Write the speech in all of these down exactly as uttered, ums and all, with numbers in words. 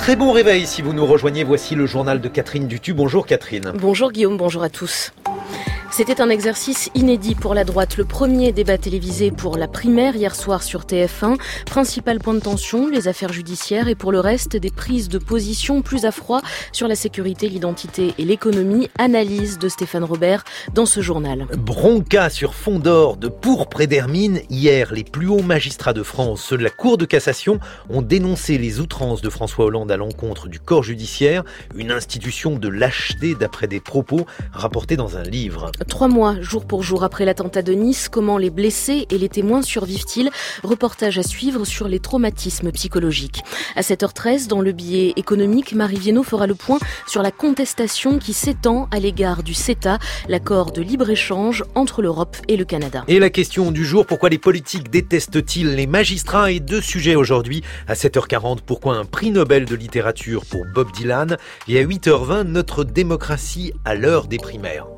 Très bon réveil si vous nous rejoignez. Voici le journal de Catherine Dutu. Bonjour Catherine. Bonjour Guillaume, bonjour à tous. C'était un exercice inédit pour la droite. Le premier débat télévisé pour la primaire hier soir sur T F un. Principal point de tension, les affaires judiciaires et pour le reste, des prises de position plus à froid sur la sécurité, l'identité et l'économie. Analyse de Stéphane Robert dans ce journal. Bronca sur fond d'or de pourpre et d'hermine. Hier, les plus hauts magistrats de France, ceux de la Cour de cassation, ont dénoncé les outrances de François Hollande à l'encontre du corps judiciaire, une institution de lâcheté d'après des propos rapportés dans un livre. Trois mois, jour pour jour après l'attentat de Nice, comment les blessés et les témoins survivent-ils ? Reportage à suivre sur les traumatismes psychologiques. À sept heures treize, dans le billet économique, Marie Viennot fera le point sur la contestation qui s'étend à l'égard du CETA, l'accord de libre-échange entre l'Europe et le Canada. Et la question du jour, pourquoi les politiques détestent-ils les magistrats ? Et deux sujets aujourd'hui. À sept heures quarante, pourquoi un prix Nobel de littérature pour Bob Dylan ? Et à huit heures vingt, notre démocratie à l'heure des primaires.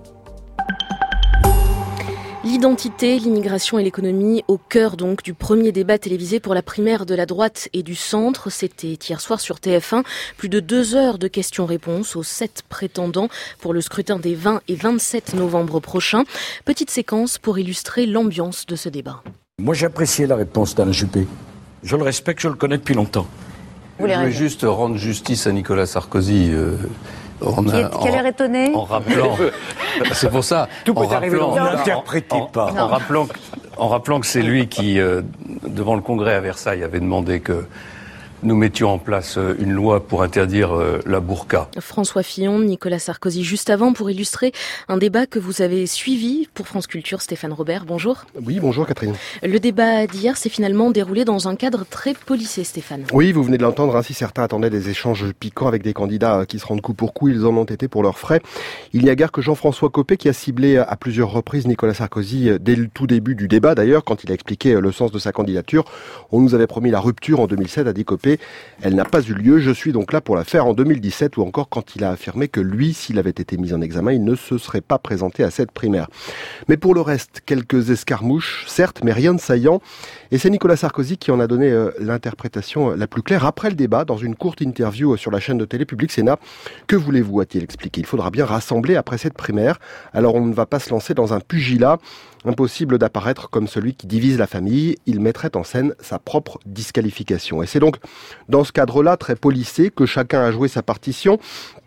L'identité, l'immigration et l'économie au cœur donc du premier débat télévisé pour la primaire de la droite et du centre. C'était hier soir sur T F un. Plus de deux heures de questions-réponses aux sept prétendants pour le scrutin des vingt et vingt-sept novembre prochains. Petite séquence pour illustrer l'ambiance de ce débat. Moi j'ai apprécié la réponse d'Alain Juppé. Je le respecte, je le connais depuis longtemps. Je voulais juste rendre justice à Nicolas Sarkozy. Euh... On a, qui a l'air étonné. En rappelant, c'est pour ça. Tout peut arriver. N'interprétez pas. En, en, rappelant, en rappelant que c'est lui qui, euh, devant le Congrès à Versailles, avait demandé que nous mettions en place une loi pour interdire euh, la burqa. François Fillon, Nicolas Sarkozy, juste avant, pour illustrer un débat que vous avez suivi pour France Culture. Stéphane Robert, bonjour. Oui, bonjour Catherine. Le débat d'hier s'est finalement déroulé dans un cadre très policé, Stéphane. Oui, vous venez de l'entendre, ainsi certains attendaient des échanges piquants avec des candidats qui se rendent coup pour coup, ils en ont été pour leurs frais. Il n'y a guère que Jean-François Copé qui a ciblé à plusieurs reprises Nicolas Sarkozy dès le tout début du débat. D'ailleurs, quand il a expliqué le sens de sa candidature, on nous avait promis la rupture en deux mille sept, a dit Copé. Elle n'a pas eu lieu, je suis donc là pour la faire en deux mille dix-sept, ou encore quand il a affirmé que lui, s'il avait été mis en examen, il ne se serait pas présenté à cette primaire. Mais pour le reste, quelques escarmouches, certes, mais rien de saillant. Et c'est Nicolas Sarkozy qui en a donné euh, l'interprétation la plus claire après le débat, dans une courte interview sur la chaîne de télé Public Sénat. Que voulez-vous, a-t-il expliqué ? Il faudra bien rassembler après cette primaire. Alors on ne va pas se lancer dans un pugilat. Impossible d'apparaître comme celui qui divise la famille. Il mettrait en scène sa propre disqualification. Et c'est donc dans ce cadre-là, très policé, que chacun a joué sa partition.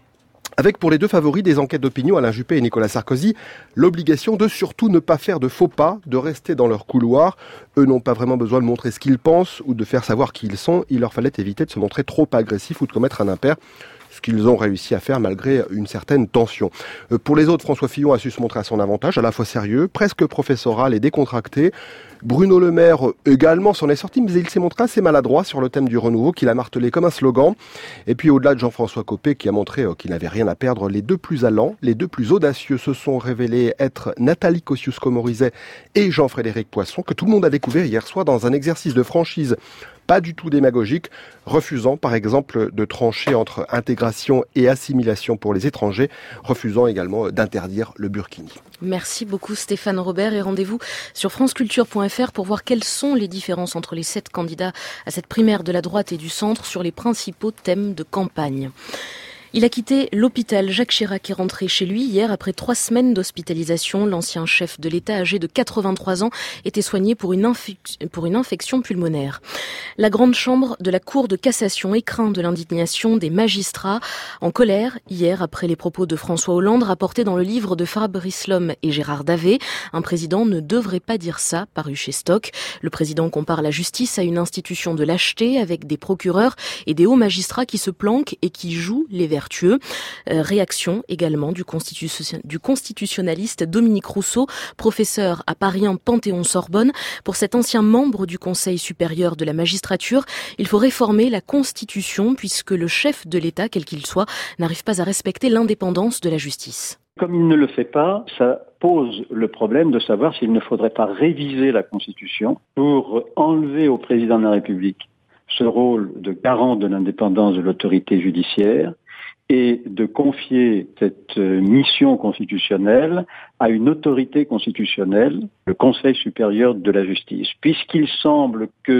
Avec pour les deux favoris des enquêtes d'opinion, Alain Juppé et Nicolas Sarkozy, l'obligation de surtout ne pas faire de faux pas, de rester dans leur couloir. Eux n'ont pas vraiment besoin de montrer ce qu'ils pensent ou de faire savoir qui ils sont. Il leur fallait éviter de se montrer trop agressifs ou de commettre un impair. Ce qu'ils ont réussi à faire malgré une certaine tension. Pour les autres, François Fillon a su se montrer à son avantage, à la fois sérieux, presque professoral et décontracté. Bruno Le Maire également s'en est sorti, mais il s'est montré assez maladroit sur le thème du renouveau, qu'il a martelé comme un slogan. Et puis au-delà de Jean-François Copé, qui a montré qu'il n'avait rien à perdre, les deux plus allants, les deux plus audacieux se sont révélés être Nathalie Kosciusko-Morizet et Jean-Frédéric Poisson, que tout le monde a découvert hier soir dans un exercice de franchise pas du tout démagogique, refusant par exemple de trancher entre intégration et assimilation pour les étrangers, refusant également d'interdire le burkini. Merci beaucoup Stéphane Robert et rendez-vous sur franceculture point f r pour voir quelles sont les différences entre les sept candidats à cette primaire de la droite et du centre sur les principaux thèmes de campagne. Il a quitté l'hôpital. Jacques Chirac est rentré chez lui hier après trois semaines d'hospitalisation. L'ancien chef de l'État, âgé de quatre-vingt-trois ans, était soigné pour une, infec- pour une infection pulmonaire. La grande chambre de la Cour de cassation écraint de l'indignation des magistrats en colère hier après les propos de François Hollande rapportés dans le livre de Fabrice Lhomme et Gérard Davet. Un président ne devrait pas dire ça, paru chez Stock. Le président compare la justice à une institution de lâcheté avec des procureurs et des hauts magistrats qui se planquent et qui jouent les vertus. Vertueux. Euh, réaction également du, constitu- du constitutionnaliste Dominique Rousseau, professeur à Paris un Panthéon-Sorbonne. Pour cet ancien membre du Conseil supérieur de la magistrature, il faut réformer la Constitution puisque le chef de l'État, quel qu'il soit, n'arrive pas à respecter l'indépendance de la justice. Comme il ne le fait pas, ça pose le problème de savoir s'il ne faudrait pas réviser la Constitution pour enlever au président de la République ce rôle de garant de l'indépendance de l'autorité judiciaire et de confier cette mission constitutionnelle à une autorité constitutionnelle, le Conseil supérieur de la justice, puisqu'il semble que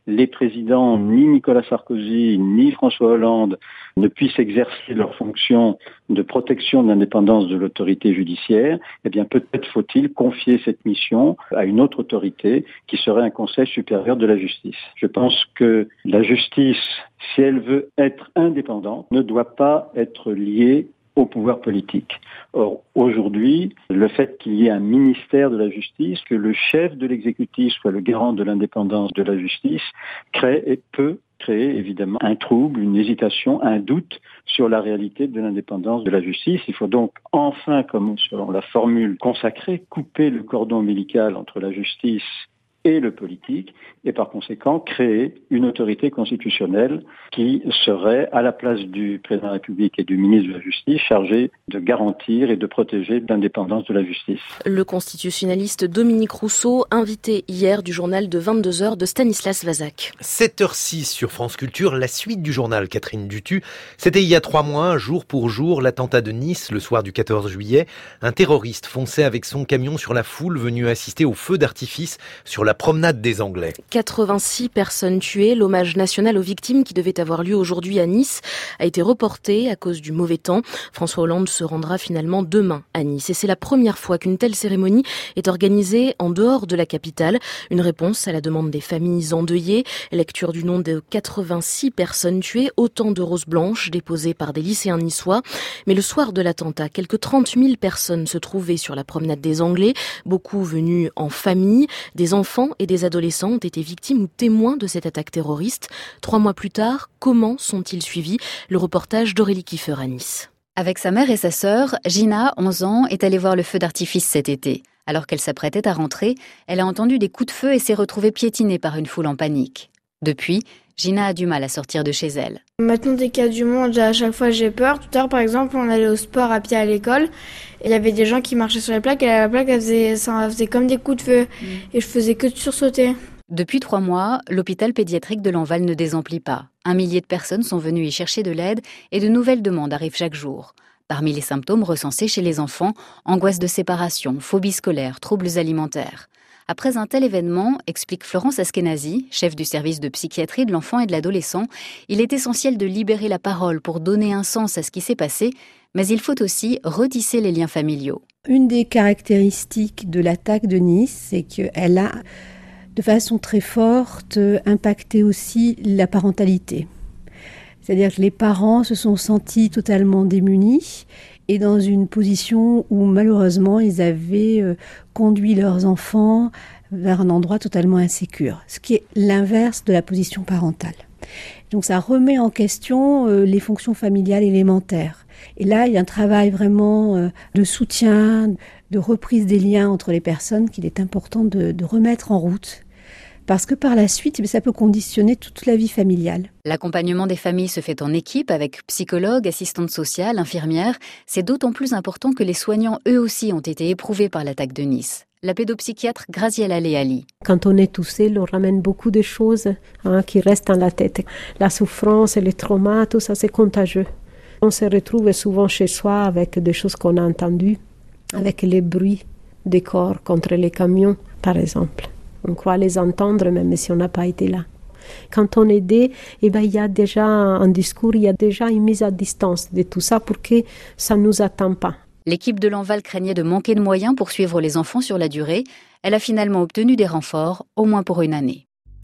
les présidents, ni Nicolas Sarkozy, ni François Hollande, ne puissent exercer leurs fonctions de protection de l'indépendance de l'autorité judiciaire, eh bien peut-être faut-il confier cette mission à une autre autorité qui serait un Conseil supérieur de la justice. Je pense que la justice, si elle veut être indépendante, ne doit pas être liée au pouvoir politique. Or, aujourd'hui, le fait qu'il y ait un ministère de la justice, que le chef de l'exécutif soit le garant de l'indépendance de la justice, crée et peut créer évidemment un trouble, une hésitation, un doute sur la réalité de l'indépendance de la justice. Il faut donc enfin, comme selon la formule consacrée, couper le cordon ombilical entre la justice et le politique, et par conséquent créer une autorité constitutionnelle qui serait à la place du président de la République et du ministre de la Justice chargée de garantir et de protéger l'indépendance de la justice. Le constitutionnaliste Dominique Rousseau, invité hier du journal de vingt-deux heures de Stanislas Vazak. sept heures six sur France Culture, la suite du journal Catherine Dutu. C'était il y a trois mois, jour pour jour, l'attentat de Nice, le soir du quatorze juillet. Un terroriste fonçait avec son camion sur la foule venue assister au feu d'artifice sur la promenade des Anglais. quatre-vingt-six personnes tuées. L'hommage national aux victimes qui devait avoir lieu aujourd'hui à Nice a été reporté à cause du mauvais temps. François Hollande se rendra finalement demain à Nice. Et c'est la première fois qu'une telle cérémonie est organisée en dehors de la capitale. Une réponse à la demande des familles endeuillées. Lecture du nom de quatre-vingt-six personnes tuées, autant de roses blanches déposées par des lycéens niçois. Mais le soir de l'attentat, quelques trente mille personnes se trouvaient sur la promenade des Anglais, beaucoup venus en famille, des enfants et des adolescents ont été victimes ou témoins de cette attaque terroriste. Trois mois plus tard, comment sont-ils suivis ? Le reportage d'Aurélie Kiefer à Nice. Avec sa mère et sa sœur, Gina, onze ans, est allée voir le feu d'artifice cet été. Alors qu'elle s'apprêtait à rentrer, elle a entendu des coups de feu et s'est retrouvée piétinée par une foule en panique. Depuis, Gina a du mal à sortir de chez elle. Maintenant, dès qu'il y a du monde, à chaque fois j'ai peur. Tout à l'heure, par exemple, on allait au sport à pied à l'école. Il y avait des gens qui marchaient sur les plaques et la plaque, elle faisait, ça faisait comme des coups de feu. Mmh. Et je faisais que de sursauter. Depuis trois mois, l'hôpital pédiatrique de Lanval ne désemplit pas. Un millier de personnes sont venues y chercher de l'aide et de nouvelles demandes arrivent chaque jour. Parmi les symptômes recensés chez les enfants, angoisse de séparation, phobie scolaire, troubles alimentaires. Après un tel événement, explique Florence Askenazi, chef du service de psychiatrie de l'enfant et de l'adolescent, il est essentiel de libérer la parole pour donner un sens à ce qui s'est passé, mais il faut aussi retisser les liens familiaux. Une des caractéristiques de l'attaque de Nice, c'est qu'elle a, de façon très forte, impacté aussi la parentalité. C'est-à-dire que les parents se sont sentis totalement démunis et dans une position où malheureusement ils avaient euh, conduit leurs enfants vers un endroit totalement insécure, ce qui est l'inverse de la position parentale. Donc ça remet en question euh, les fonctions familiales élémentaires. Et là, il y a un travail vraiment euh, de soutien, de reprise des liens entre les personnes qu'il est important de, de remettre en route. Parce que par la suite, ça peut conditionner toute la vie familiale. L'accompagnement des familles se fait en équipe avec psychologues, assistantes sociales, infirmières. C'est d'autant plus important que les soignants, eux aussi, ont été éprouvés par l'attaque de Nice. La pédopsychiatre Graziella Leali. Quand on est tout seul, on ramène beaucoup de choses hein, qui restent dans la tête. La souffrance, les traumas, tout ça, c'est contagieux. On se retrouve souvent chez soi avec des choses qu'on a entendues, avec les bruits des corps contre les camions, par exemple. On croit les entendre même si on n'a pas été là. Quand on est aidé, eh ben, il y a déjà un discours, il y a déjà une mise à distance de tout ça pour que ça ne nous attend pas. L'équipe de Lanval craignait de manquer de moyens pour suivre les enfants sur la durée. Elle a finalement obtenu des renforts, au moins pour une année.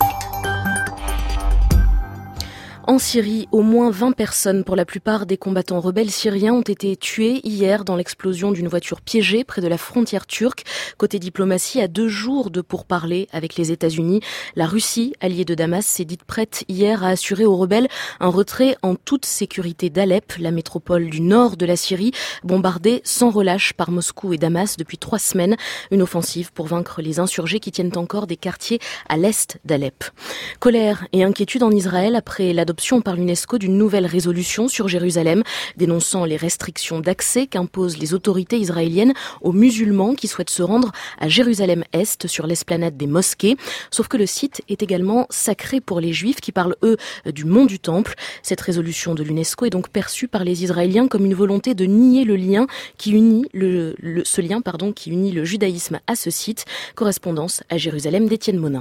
En Syrie, au moins vingt personnes, pour la plupart des combattants rebelles syriens, ont été tuées hier dans l'explosion d'une voiture piégée près de la frontière turque. Côté diplomatie, à deux jours de pourparlers avec les États-Unis, la Russie, alliée de Damas, s'est dite prête hier à assurer aux rebelles un retrait en toute sécurité d'Alep, la métropole du nord de la Syrie, bombardée sans relâche par Moscou et Damas depuis trois semaines. Une offensive pour vaincre les insurgés qui tiennent encore des quartiers à l'est d'Alep. Colère et inquiétude en Israël après l'adoption par l'UNESCO d'une nouvelle résolution sur Jérusalem, dénonçant les restrictions d'accès qu'imposent les autorités israéliennes aux musulmans qui souhaitent se rendre à Jérusalem-Est sur l'esplanade des mosquées. Sauf que le site est également sacré pour les Juifs qui parlent, eux, du mont du Temple. Cette résolution de l'UNESCO est donc perçue par les Israéliens comme une volonté de nier le lien qui unit le, le, ce lien pardon, qui unit le judaïsme à ce site. Correspondance à Jérusalem d'Étienne Monin.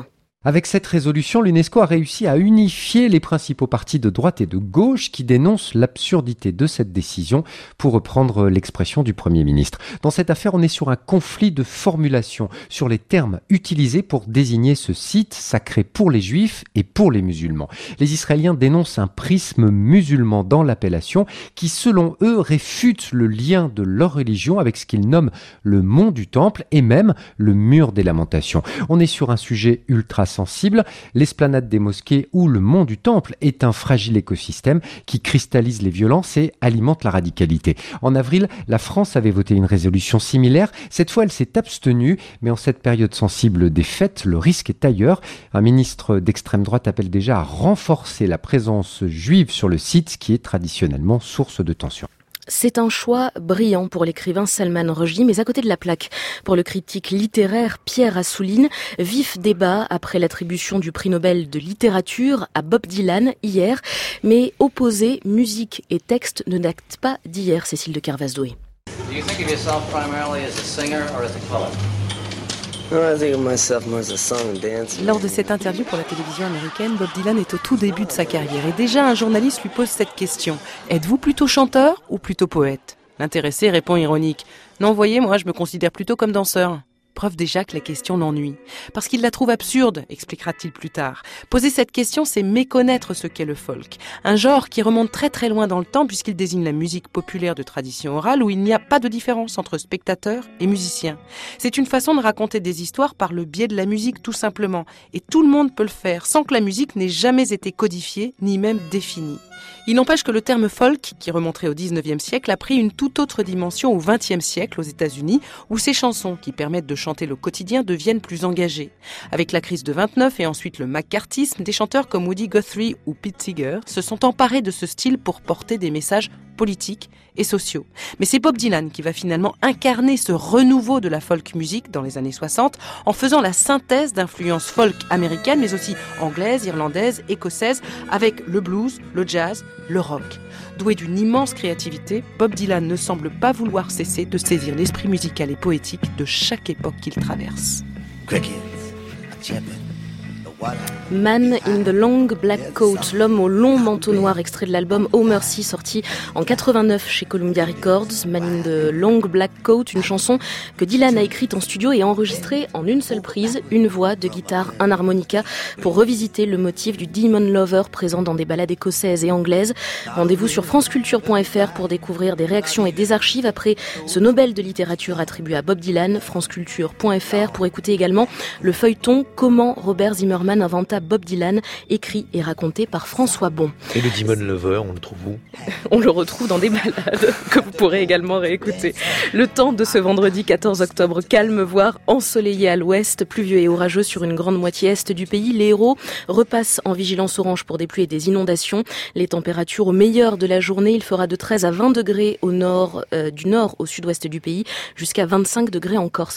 Avec cette résolution, l'UNESCO a réussi à unifier les principaux partis de droite et de gauche qui dénoncent l'absurdité de cette décision, pour reprendre l'expression du Premier ministre. Dans cette affaire, on est sur un conflit de formulation sur les termes utilisés pour désigner ce site sacré pour les Juifs et pour les musulmans. Les Israéliens dénoncent un prisme musulman dans l'appellation qui, selon eux, réfute le lien de leur religion avec ce qu'ils nomment le mont du Temple et même le mur des Lamentations. On est sur un sujet ultra sensible. L'esplanade des mosquées ou le mont du Temple est un fragile écosystème qui cristallise les violences et alimente la radicalité. En avril, la France avait voté une résolution similaire. Cette fois, elle s'est abstenue, mais en cette période sensible des fêtes, le risque est ailleurs. Un ministre d'extrême droite appelle déjà à renforcer la présence juive sur le site, qui est traditionnellement source de tension. C'est un choix brillant pour l'écrivain Salman Rushdie, mais à côté de la plaque, pour le critique littéraire Pierre Assouline, vif débat après l'attribution du prix Nobel de littérature à Bob Dylan hier, mais opposer musique et texte ne date pas d'hier, Cécile de Kervasdoué. Do you think of yourself primarily as a singer or as a poet? Lors de cette interview pour la télévision américaine, Bob Dylan est au tout début de sa carrière et déjà un journaliste lui pose cette question. Êtes-vous plutôt chanteur ou plutôt poète ? L'intéressé répond ironique. Non, voyez, moi je me considère plutôt comme danseur. Preuve déjà que la question l'ennuie. Parce qu'il la trouve absurde, expliquera-t-il plus tard. Poser cette question, c'est méconnaître ce qu'est le folk. Un genre qui remonte très très loin dans le temps puisqu'il désigne la musique populaire de tradition orale où il n'y a pas de différence entre spectateurs et musiciens. C'est une façon de raconter des histoires par le biais de la musique tout simplement. Et tout le monde peut le faire sans que la musique n'ait jamais été codifiée ni même définie. Il n'empêche que le terme folk, qui remonterait au dix-neuvième siècle, a pris une toute autre dimension au vingtième siècle aux États-Unis, où ces chansons qui permettent de chanter le quotidien deviennent plus engagées. Avec la crise de vingt-neuf et ensuite le maccarthisme, des chanteurs comme Woody Guthrie ou Pete Seeger se sont emparés de ce style pour porter des messages politiques et sociaux. Mais c'est Bob Dylan qui va finalement incarner ce renouveau de la folk music dans les années soixante en faisant la synthèse d'influences folk américaines mais aussi anglaises, irlandaises, écossaises avec le blues, le jazz, le rock. Doué d'une immense créativité, Bob Dylan ne semble pas vouloir cesser de saisir l'esprit musical et poétique de chaque époque qu'il traverse. Man in the Long Black Coat, l'homme au long manteau noir, extrait de l'album Oh Mercy, sorti en quatre-vingt-neuf chez Columbia Records. Man in the Long Black Coat, une chanson que Dylan a écrite en studio et enregistrée en une seule prise, une voix, deux guitares, un harmonica, pour revisiter le motif du Demon Lover présent dans des ballades écossaises et anglaises. Rendez-vous sur franceculture point f r pour découvrir des réactions et des archives après ce Nobel de littérature attribué à Bob Dylan. franceculture point f r pour écouter également le feuilleton Comment Robert Zimmerman inventa Bob Dylan, écrit et raconté par François Bon. Et le Demon Lover, on le trouve où ? On le retrouve dans des ballades que vous pourrez également réécouter. Le temps de ce vendredi quatorze octobre, calme voire ensoleillé à l'ouest, pluvieux et orageux sur une grande moitié est du pays. Les Hérault repassent en vigilance orange pour des pluies et des inondations. Les températures au meilleur de la journée, il fera de treize à vingt degrés au nord, euh, du nord au sud-ouest du pays, jusqu'à vingt-cinq degrés en Corse.